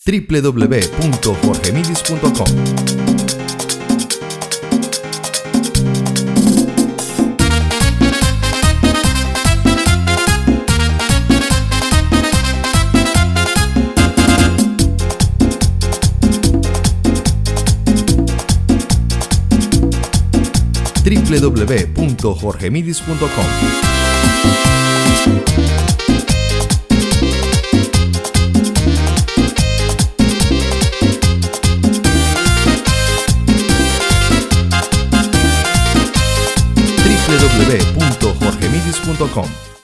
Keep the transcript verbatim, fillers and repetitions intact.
w w w punto jorge midis punto com. w w w punto jorge midis punto com. w w w punto jorge midis punto com.